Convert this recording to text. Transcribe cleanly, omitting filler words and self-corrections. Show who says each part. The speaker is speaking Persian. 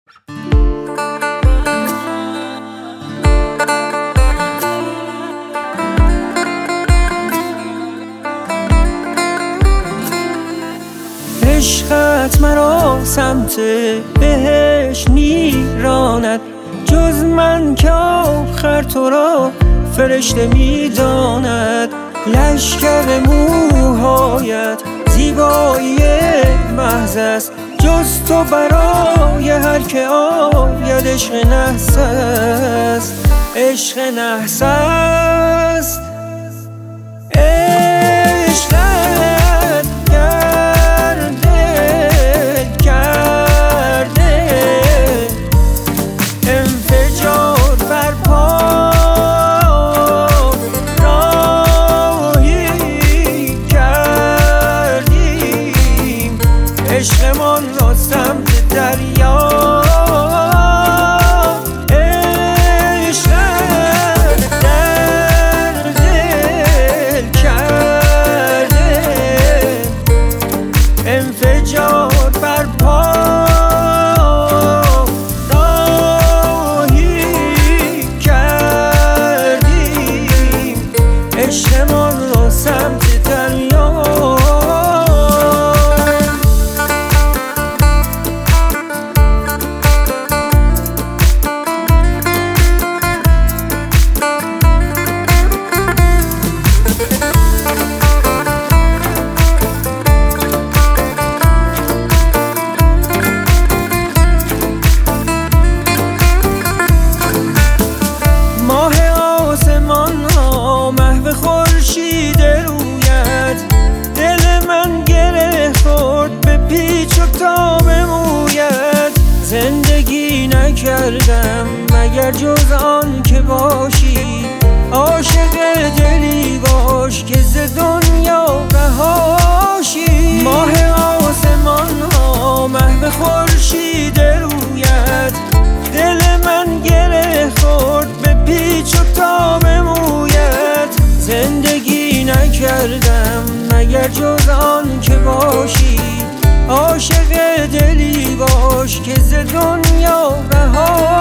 Speaker 1: عشقت مرا سمت بهش میراند، جز من که آخر تو را فرشته میداند. لشکر موهایت زیبایی محض است، جز تو برای هر که آید عشق نحس است، عشق نحس است. عشقمان را سمت دریا، عشقت در دل کرده انفجار برپا، راهی کردیم عشقمان را سمت دریا. محو خورشید رویت دل من گره خورد به پیچ و تاب مویت. زندگی نکردم مگر جز آن که باشی، عاشق دلی باش که ز دنیا رهاشی. ماه آسمان ها محو خورشید رویت دل من گره خورد به پیچ و تاب مویت. زندگی نکردم مگر جز آن که باشی، عاشق دلی باش که ز دنیا رها